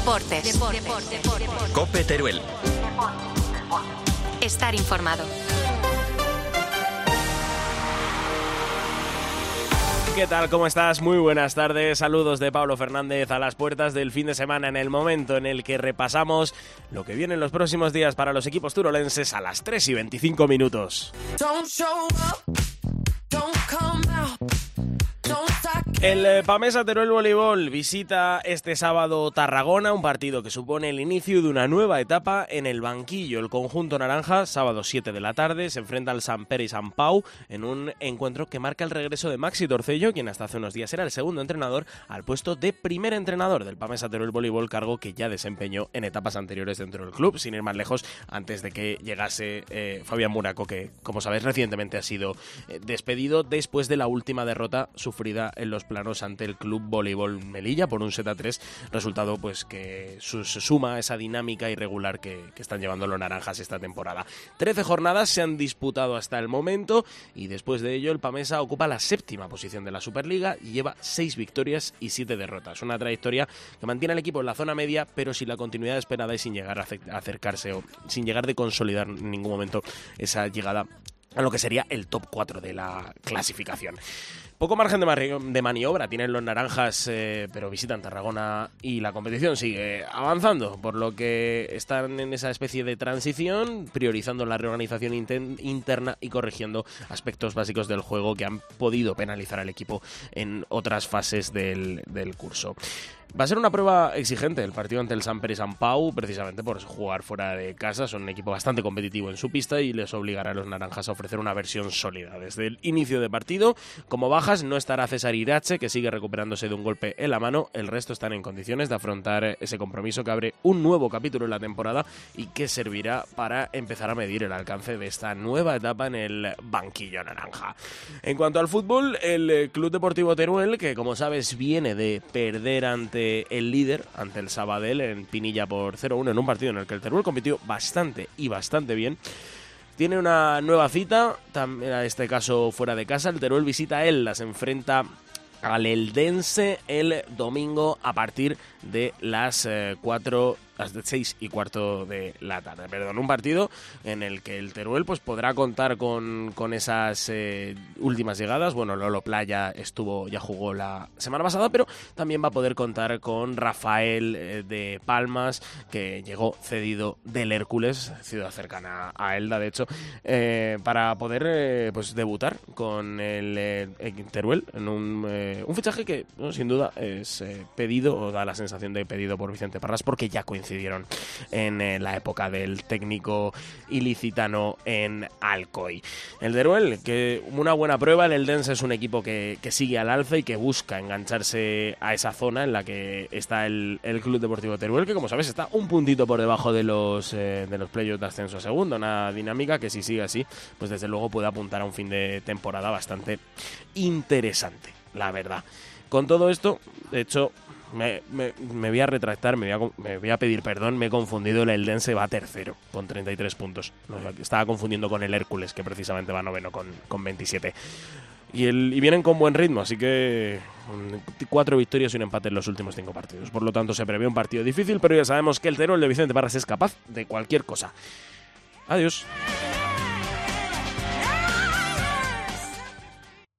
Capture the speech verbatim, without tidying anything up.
Deportes. Deportes. Deportes. COPE Teruel. Estar informado. ¿Qué tal? ¿Cómo estás? Muy buenas tardes. Saludos de Pablo Fernández a las puertas del fin de semana, en el momento en el que repasamos lo que viene en los próximos días para los equipos turolenses a las tres y veinticinco minutos. El Pamesa Teruel Voleibol visita este sábado Tarragona, un partido que supone el inicio de una nueva etapa en el banquillo. El conjunto naranja, sábado siete de la tarde, se enfrenta al Sant Pere i Sant Pau en un encuentro que marca el regreso de Maxi Torcello, quien hasta hace unos días era el segundo entrenador, al puesto de primer entrenador del Pamesa Teruel Voleibol, cargo que ya desempeñó en etapas anteriores dentro del club, sin ir más lejos, antes de que llegase eh, Fabián Muraco, que, como sabéis, recientemente ha sido eh, despedido después de la última derrota sufrida en los planos ante el Club Voleibol Melilla por un set a tres, resultado pues que se suma a esa dinámica irregular que, que están llevando los naranjas esta temporada. trece jornadas se han disputado hasta el momento y después de ello el Pamesa ocupa la séptima posición de la Superliga y lleva seis victorias y siete derrotas. Una trayectoria que mantiene al equipo en la zona media, pero sin la continuidad esperada y sin llegar a acercarse o sin llegar de consolidar en ningún momento esa llegada a lo que sería el top cuatro de la clasificación. Poco margen de, mari- de maniobra tienen los naranjas, eh, pero visitan Tarragona y la competición sigue avanzando, por lo que están en esa especie de transición, priorizando la reorganización inten- interna y corrigiendo aspectos básicos del juego que han podido penalizar al equipo en otras fases del, del curso. Va a ser una prueba exigente el partido ante el Sant Pere i Sant Pau, precisamente por jugar fuera de casa. Son un equipo bastante competitivo en su pista y les obligará a los naranjas a ofrecer una versión sólida. Desde el inicio de partido, como bajas, no estará César Irache, que sigue recuperándose de un golpe en la mano. El resto están en condiciones de afrontar ese compromiso que abre un nuevo capítulo en la temporada y que servirá para empezar a medir el alcance de esta nueva etapa en el banquillo naranja. En cuanto al fútbol, el Club Deportivo Teruel, que como sabes viene de perder ante el líder, ante el Sabadell en Pinilla por cero uno en un partido en el que el Teruel compitió bastante y bastante bien, tiene una nueva cita, también en este caso fuera de casa. El Teruel visita a Elda, se enfrenta al Eldense el domingo a partir de las eh, cuatro, las seis y cuarto de la tarde. Perdón, un partido en el que el Teruel pues podrá contar con, con esas eh, últimas llegadas. Bueno, Lolo Playa estuvo, ya jugó la semana pasada, pero también va a poder contar con Rafael eh, de Palmas, que llegó cedido del Hércules, ciudad cercana a Elda, de hecho, eh, para poder eh, pues debutar con el, eh, el Teruel en un, eh, un fichaje que, ¿no?, sin duda es eh, pedido, o da la sensación de pedido por Vicente Parras, porque ya coincidieron en eh, la época del técnico ilicitano en Alcoy. El Teruel, que una buena prueba. El Eldense es un equipo que, que sigue al alza y que busca engancharse a esa zona en la que está el, el Club Deportivo Teruel, que como sabes está un puntito por debajo de los eh, de los playoffs de ascenso a segundo. Una dinámica que si sigue así, pues desde luego puede apuntar a un fin de temporada bastante interesante, la verdad. Con todo esto, de hecho, Me, me, me voy a retractar, me voy a, me voy a pedir perdón, me he confundido. El Eldense va tercero con treinta y tres puntos. No, estaba confundiendo con el Hércules, que precisamente va noveno con, con veintisiete. Y, el, y vienen con buen ritmo, así que cuatro victorias y un empate en los últimos cinco partidos. Por lo tanto, se prevé un partido difícil, pero ya sabemos que el Teruel de Vicente Parras es capaz de cualquier cosa. Adiós.